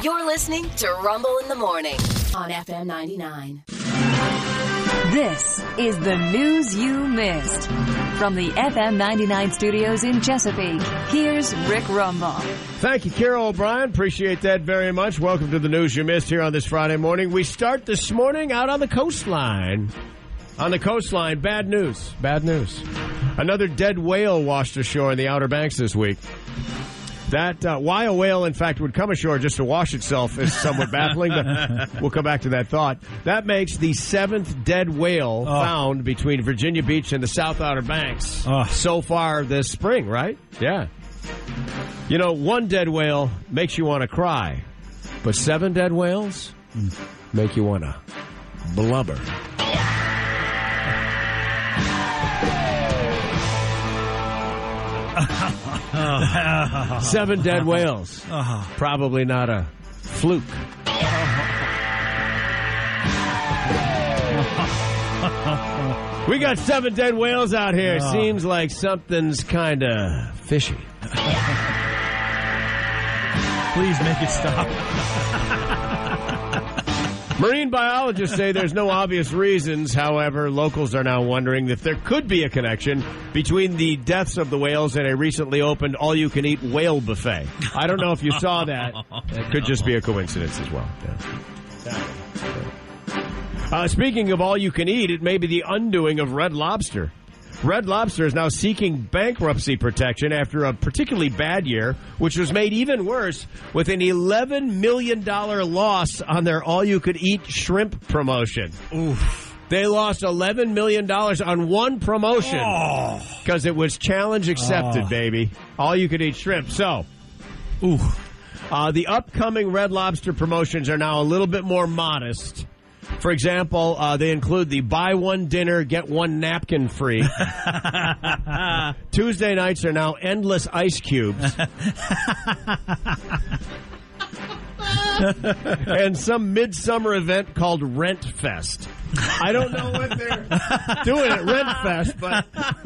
You're listening to Rumble in the Morning on FM 99. This is the news you missed. From the FM 99 studios in Chesapeake, here's Rick Rumble. Thank you, Carol O'Brien. Appreciate that very much. Welcome to the news you missed here on this Friday morning. We start this morning out on the coastline. On the coastline, bad news. Bad news. Another dead whale washed ashore in the Outer Banks this week. That why a whale, in fact, would come ashore just to wash itself is somewhat baffling, but we'll come back to that thought. That makes the 7th dead whale found between Virginia Beach and the South Outer Banks so far this spring, right? Yeah. You know, 1 dead whale makes you want to cry, but 7 dead whales make you want to blubber. Seven dead whales. Probably not a fluke. We got 7 dead whales out here. Seems like something's kind of fishy. Please make it stop. Marine biologists say there's no obvious reasons. However, locals are now wondering if there could be a connection between the deaths of the whales and a recently opened all-you-can-eat whale buffet. I don't know if you saw that. It could just be a coincidence as well. Yeah. Speaking of all-you-can-eat, it may be the undoing of Red Lobster. Red Lobster is now seeking bankruptcy protection after a particularly bad year, which was made even worse with an $11 million loss on their all-you-could-eat shrimp promotion. Oof. They lost $11 million on one promotion because it was challenge accepted, baby. All-you-could-eat shrimp. So, the upcoming Red Lobster promotions are now a little bit more modest. For example, they include the buy one dinner, get one napkin free. Tuesday nights are now endless ice cubes. And some midsummer event called Rent Fest. I don't know what they're doing at Rent Fest, but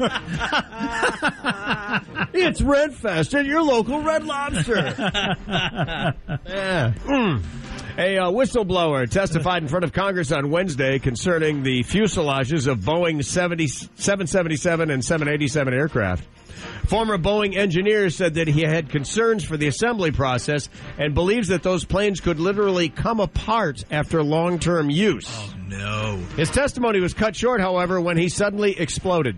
it's Rent Fest at your local Red Lobster. Yeah. A whistleblower testified in front of Congress on Wednesday concerning the fuselages of Boeing 777 and 787 aircraft. Former Boeing engineers said that he had concerns for the assembly process and believes that those planes could literally come apart after long-term use. Oh, no. His testimony was cut short, however, when he suddenly exploded.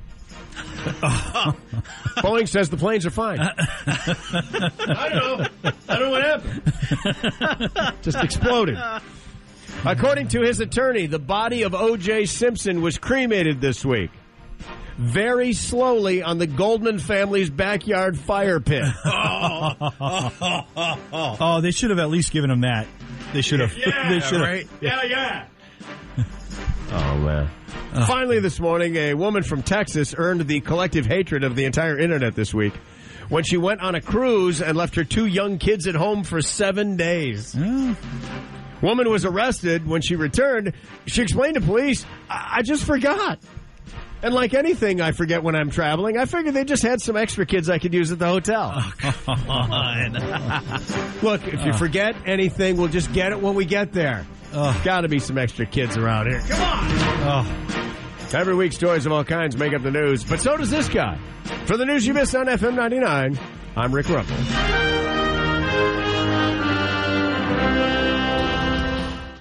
Boeing says the planes are fine. I don't know what happened. Just exploded. According to his attorney, the body of O.J. Simpson was cremated this week. Very slowly on the Goldman family's backyard fire pit. Oh, they should have at least given him that. They should have. Yeah, they should right? have. Yeah. Oh, man. Finally this morning, a woman from Texas earned the collective hatred of the entire internet this week when she went on a cruise and left her 2 young kids at home for 7 days. Woman was arrested. When she returned, she explained to police, I just forgot. And like anything I forget when I'm traveling, I figured they just had some extra kids I could use at the hotel. Oh, come on. Look, if you forget anything, we'll just get it when we get there. Got to be some extra kids around here. Come on! Every week, stories of all kinds make up the news, but so does this guy. For the news you missed on FM 99, I'm Rick Rumble.